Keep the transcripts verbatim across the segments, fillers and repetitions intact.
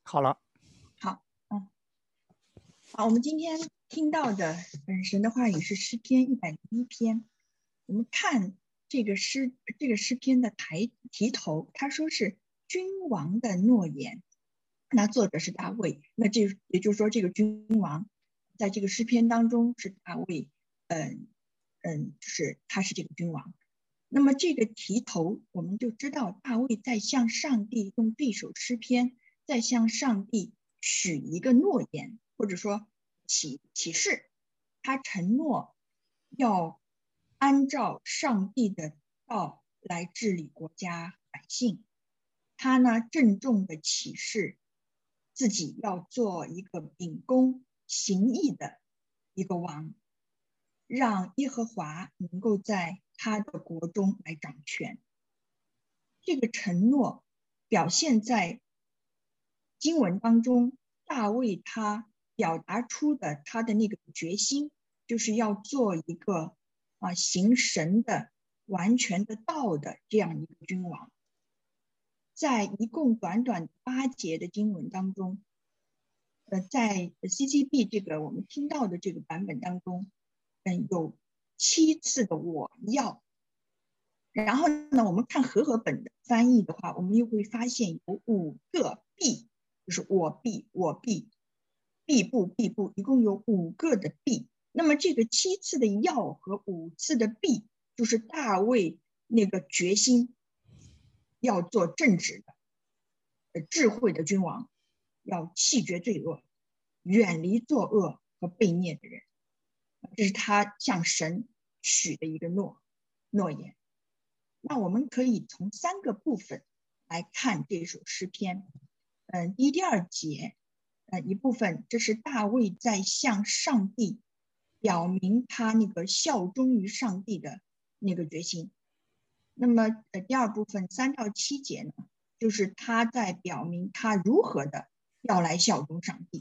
好了。 好，嗯，好，我们今天听到的嗯神的话语是诗篇一百零一篇。我们看这个诗这个诗篇的抬题头，他说是君王的诺言，那作者是大卫，那这也就是说这个君王在这个诗篇当中是大卫，嗯嗯，就是他是这个君王。那么这个题头我们就知道大卫在向上帝用这首诗篇在向上帝许一个诺言，或者说启启示，他承诺要按照上帝的道来治理国家百姓。他呢郑重的启示自己要做一个秉公行义的一个王，让耶和华能够在他的国中来掌权。这个承诺表现在经文当中，大卫他表达出的他的那个决心，就是要做一个啊行神的完全的道的这样一个君王。在一共短短八节的经文当中，呃，在 C C B 这个我们听到的这个版本当中，嗯，有七次的我要。然后呢，我们看和合本的翻译的话，我们又会发现有五个必，就是我必、我必、必不、必不，一共有五个的必。那么这个七次的要和五次的必，就是大卫那个决心要做正直的、智慧的君王，要弃绝罪恶，远离作恶和悖逆的人。这是他向神许的一个诺诺言。那我们可以从三个部分来看这首诗篇。嗯，第一、第二节，呃，一部分这是大卫在向上帝表明他那个效忠于上帝的那个决心。那么，呃，第二部分三到七节呢，就是他在表明他如何的要来效忠上帝。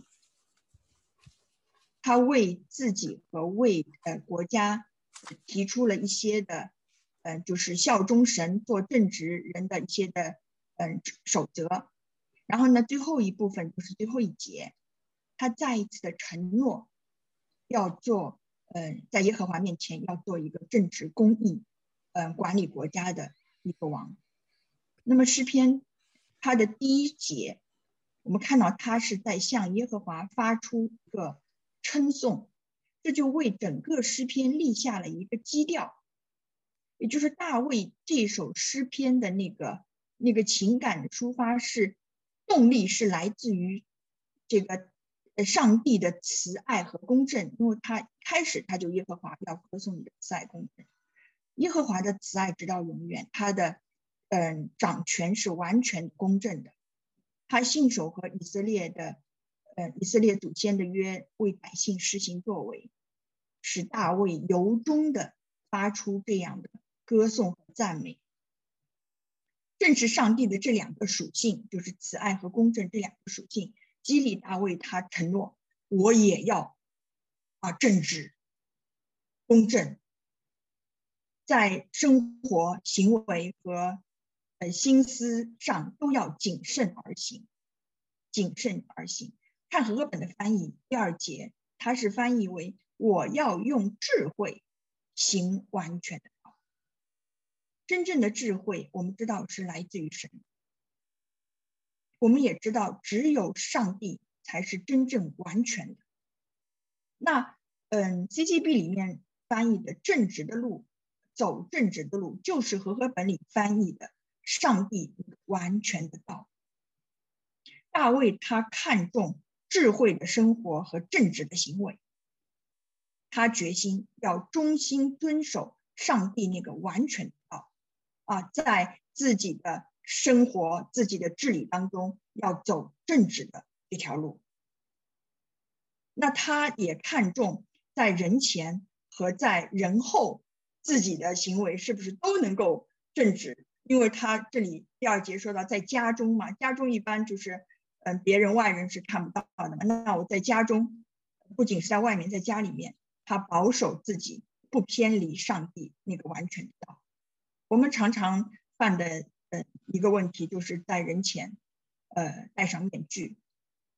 他为自己和为呃国家提出了一些的。呃，就是效忠神、做正直人的一些的嗯、呃、守则。然后呢，最后一部分就是最后一节，他再一次的承诺要做呃，在耶和华面前要做一个正直公义、呃管理国家的一个王。那么诗篇他的第一节，我们看到他是在向耶和华发出一个称颂，这就为整个诗篇立下了一个基调。也就是大卫这首诗篇的那个那个情感的抒发是动力是来自于这个上帝的慈爱和公正，因为他开始他就耶和华要歌颂你的慈爱公正，耶和华的慈爱直到永远，他的嗯掌权是完全公正的，他信守和以色列的呃以色列祖先的约，为百姓施行作为，使大卫由衷的发出这样的歌颂和赞美。正是上帝的这两个属性，就是慈爱和公正这两个属性，激励大卫他承诺，我也要啊正直公正，在生活行为和呃心思上都要谨慎而行，谨慎而行。看和合本的翻译第二节，它是翻译为我要用智慧行完全的道。真正的智慧我们知道是来自于神，我们也知道只有上帝才是真正完全的。那嗯 C G B 里面翻译的正直的路，走正直的路，就是和合本里翻译的上帝完全的道。大卫他看重智慧的生活和正直的行为，他决心要忠心遵守上帝那个完全的道啊，在自己的生活、自己的治理当中要走正直的这条路。那他也看重在人前和在人后自己的行为是不是都能够正直，因为他这里第二节说到在家中嘛，家中一般就是嗯别人外人是看不到的嘛，那我在家中不仅是在外面，在家里面他保守自己不偏离上帝那个完全的道。我们常常犯的呃一个问题就是在人前呃戴上面具，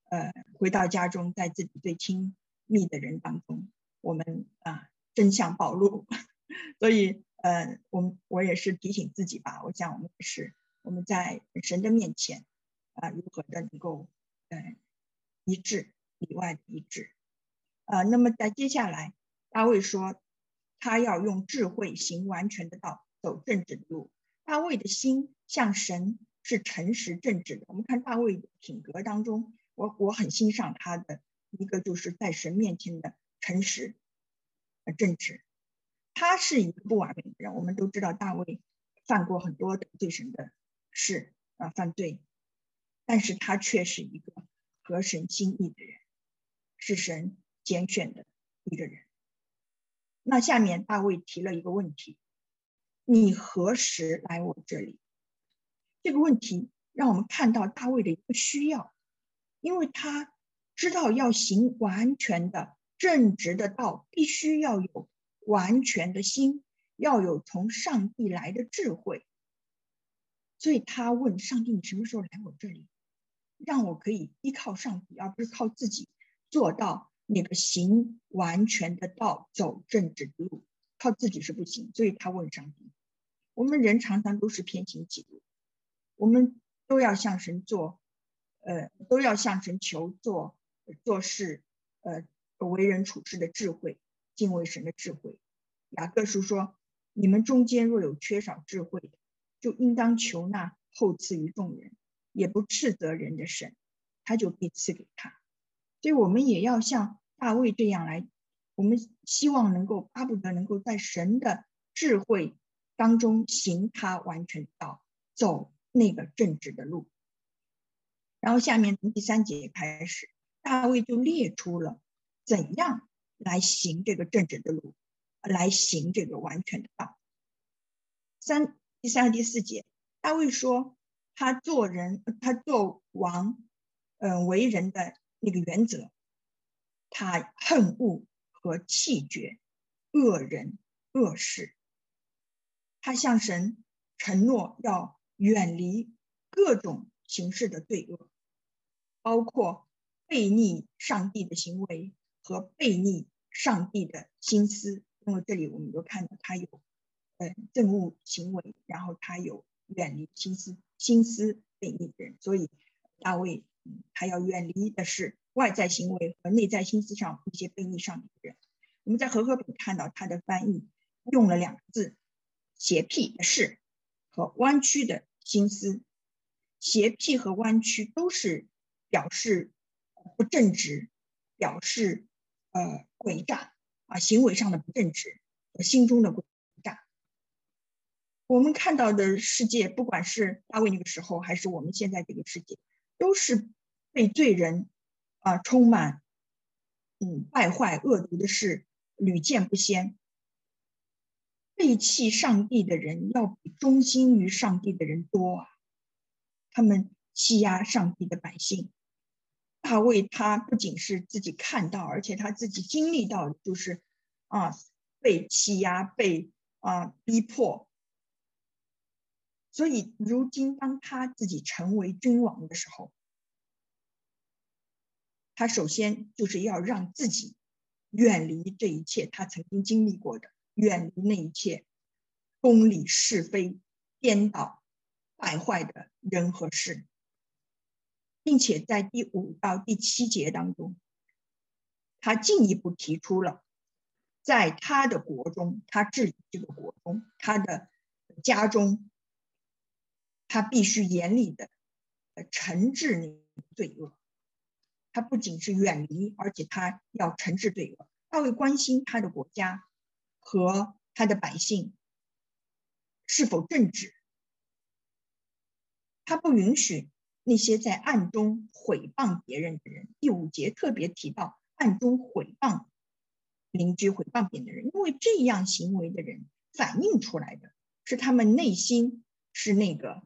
呃回到家中，在自己最亲密的人当中，我们啊真相暴露。所以呃我们我也是提醒自己吧，我想我们也是我们在神的面前啊、呃、如何的能够呃一致，里外的一致。呃那么在接下来大卫说他要用智慧行完全的道，走正直的路。大卫的心向神是诚实正直的。我们看大卫的品格当中，我我很欣赏他的一个就是在神面前的诚实正直。他是一个不完美的人，我们都知道大卫犯过很多得罪神的事啊，犯罪，但是他却是一个合神心意的人，是神拣选的一个人。那下面大卫提了一个问题，你何时来我这里？这个问题让我们看到大卫的一个需要，因为他知道要行完全的正直的道，必须要有完全的心，要有从上帝来的智慧。所以他问上帝，你什么时候来我这里，让我可以依靠上帝，而不是靠自己做到那个行完全的道，走正直的路，靠自己是不行。所以他问上帝。我们人常常都是偏行己路，我们都要向神做呃都要向神求做做事呃为人处事的智慧，敬畏神的智慧。雅各书说，你们中间若有缺少智慧的，就应当求那后赐于众人，也不斥责人的神，他就必赐给他。所以我们也要像大卫这样来，我们希望能够巴不得能够在神的智慧当中行他完全的道，走那个正直的路。然后下面从第三节开始，大卫就列出了怎样来行这个正直的路，来行这个完全的道。三第三和第四节，大卫说他做人，他做王，呃，为人的那个原则，他恨恶和弃绝恶人恶事。他向神承诺要远离各种形式的罪恶，包括悖逆上帝的行为和悖逆上帝的心思。因为这里我们就看到他有呃憎恶行为，然后他有远离心思心思悖逆的人，所以大卫、嗯、他要远离的是外在行为和内在心思上一些悖逆上帝的人。我们在和合本看到他的翻译用了两个字，邪僻的事和弯曲的心思。邪僻和弯曲都是表示不正直，表示呃诡诈啊，行为上的不正直，心中的诡诈。我们看到的世界，不管是大卫那个时候，还是我们现在这个世界，都是被罪人啊、呃、充满，嗯，败坏恶毒的事屡见不鲜。背弃上帝的人要比忠心于上帝的人多啊！他们欺压上帝的百姓。大卫他不仅是自己看到，而且他自己经历到，就是啊被欺压、被啊逼迫。所以如今当他自己成为君王的时候，他首先就是要让自己远离这一切他曾经经历过的，远离那一切公理是非、颠倒、败坏的人和事，并且在第五到第七节当中，他进一步提出了，在他的国中，他治理这个国中，他的家中，他必须严厉的惩治那个罪恶。他不仅是远离，而且他要惩治罪恶。他会关心他的国家和他的百姓是否正直。他不允许那些在暗中毁谤别人的人。第五节特别提到暗中毁谤邻居、毁谤别人的人，因为这样行为的人反映出来的是他们内心是那个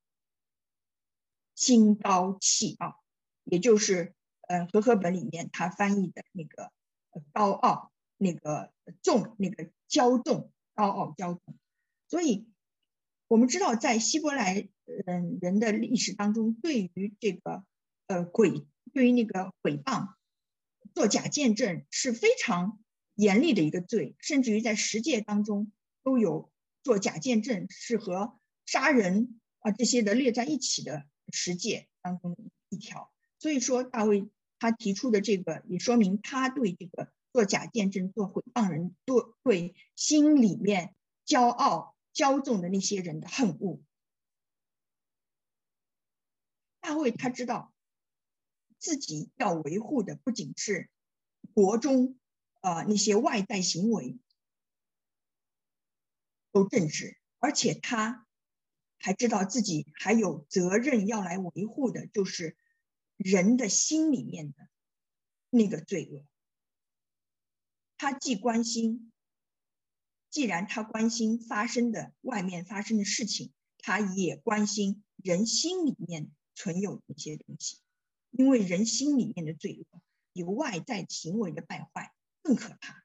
心高气傲，也就是呃和合本里面他翻译的那个高傲、那个纵、那个骄纵、高傲骄纵。所以我们知道在希伯来人的历史当中，对于这个呃诡对于那个诽谤、做假见证是非常严厉的一个罪，甚至于在十诫当中都有做假见证是和杀人啊这些的列在一起的十诫当中的一条。所以说大卫他提出的这个，也说明他对这个做假见证、做诽谤人，对对心里面骄傲骄纵的那些人的恨恶。大卫他知道自己要维护的不仅是国中呃那些外在行为都正直，而且他还知道自己还有责任要来维护的，就是人的心里面的那个罪恶。他既关心，既然他关心发生的外面发生的事情，他也关心人心里面存有的一些东西，因为人心里面的罪恶比外在行为的败坏更可怕。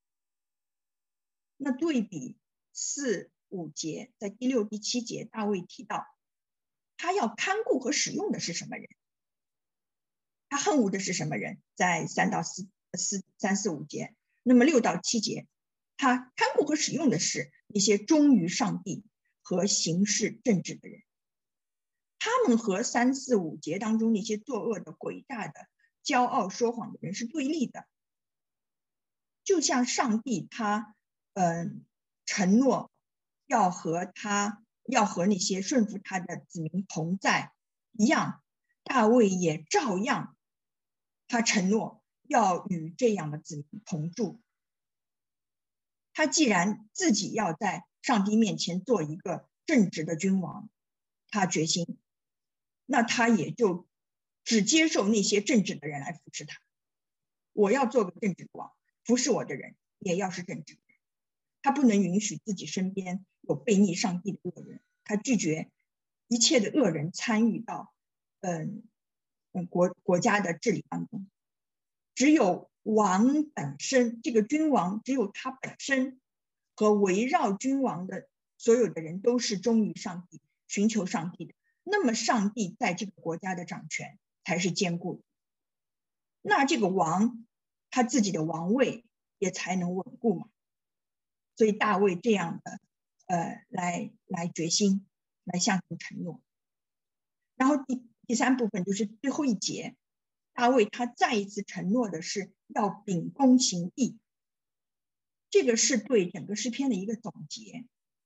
那对比四五节，在第六、第七节，大卫提到他要看顾和使用的是什么人，他恨恶的是什么人，在三到四四三四五节。那么六到七节，他看顾和使用的是一些忠于上帝和行事正直的人。他们和三四五节当中那些作恶的、诡诈的、骄傲说谎的人是对立的。就像上帝他嗯、呃、承诺要和他要和那些顺服他的子民同在一样，大卫也照样他承诺要与这样的子民同住。他既然自己要在上帝面前做一个正直的君王，他决心，那他也就只接受那些正直的人来服侍他。我要做个正直的王，服侍我的人也要是正直的人。他不能允许自己身边有悖逆上帝的恶人，他拒绝一切的恶人参与到嗯嗯国国家的治理当中。只有王本身，这个君王只有他本身和围绕君王的所有的人都是忠于上帝、寻求上帝的，那么上帝在这个国家的掌权才是坚固的。那这个王他自己的王位也才能稳固嘛。所以大卫这样的呃来来决心，来向神承诺。然后第第三部分就是最后一节，大卫他再一次承诺的是要秉公行义，这个是对整个诗篇的一个总结。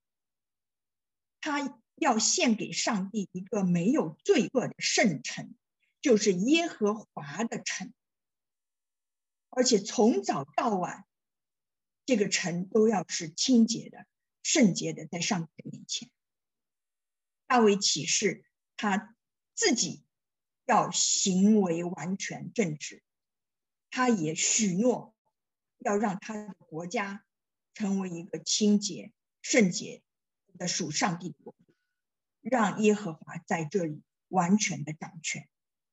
他要献给上帝一个没有罪恶的圣城，就是耶和华的城，而且从早到晚这个城都要是清洁的、圣洁的，在上帝的面前。大卫启示他自己要行为完全正直，他也许诺要让他的国家成为一个清洁、圣洁的属上帝的国度，让耶和华在这里完全的掌权。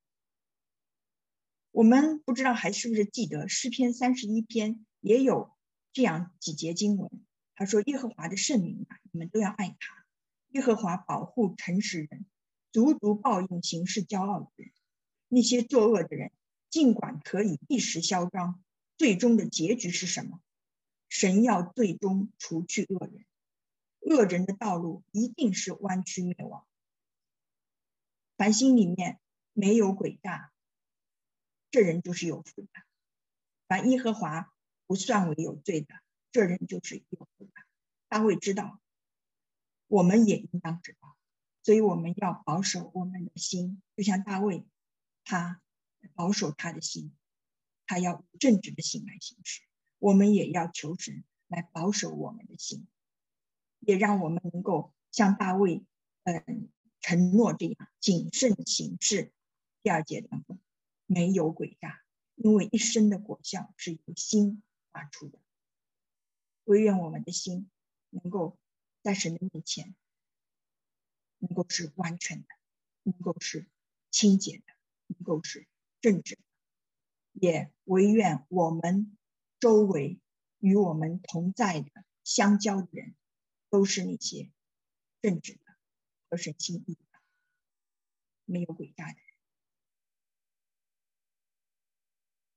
我们不知道还是不是记得诗篇三十一篇也有这样几节经文，他说耶和华的圣名啊，你们都要爱他，耶和华保护诚实人，足足报应行事骄傲的人。那些作恶的人尽管可以一时嚣张，最终的结局是什么？神要最终除去恶人，恶人的道路一定是弯曲灭亡。凡心里面没有诡诈，这人就是有福的；凡耶和华不算为有罪的，这人就是有福的。大卫知道，我们也应当知道，所以我们要保守我们的心，就像大卫他保守他的心，他要以正直的心来行事。我们也要求神来保守我们的心，也让我们能够像大卫嗯承诺这样谨慎行事。第二节当中没有诡诈，因为一生的果效是由心发出的。惟愿我们的心能够在神的面前能够是完全的，能够是清洁的，能够是正直的。也惟愿我们周围与我们同在的相交的人都是那些正直的、合神心意的、没有诡诈的人。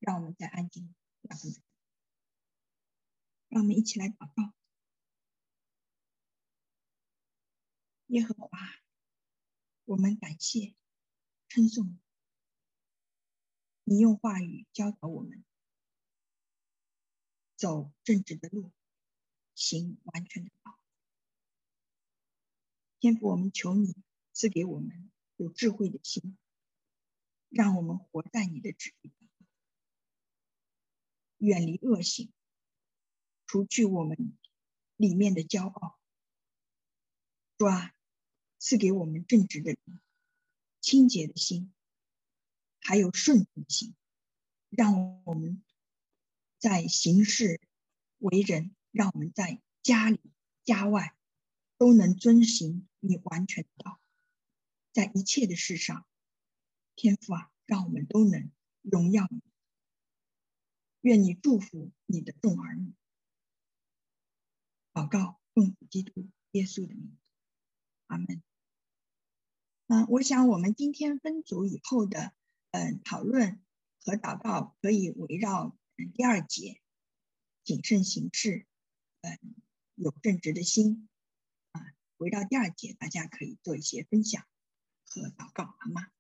让我们再安静两分钟，让我们一起来祷告。耶和华，我们感谢称颂你，你用话语教导我们走正直的路，行完全的道。天父，我们求你赐给我们有智慧的心，让我们活在你的旨意里，远离恶行，除去我们里面的骄傲。主啊，赐给我们正直的灵、清洁的心，还有顺服的心，让我们在行事为人，让我们在家里家外都能遵行你完全的道。在一切的事上，天父啊，让我们都能荣耀你。愿你祝福你的众儿女。祷告奉基督耶稣的名，阿门。嗯，我想我们今天分组以后的嗯讨论和祷告可以围绕嗯第二节谨慎行事，嗯有正直的心啊，围绕第二节大家可以做一些分享和祷告，好吗？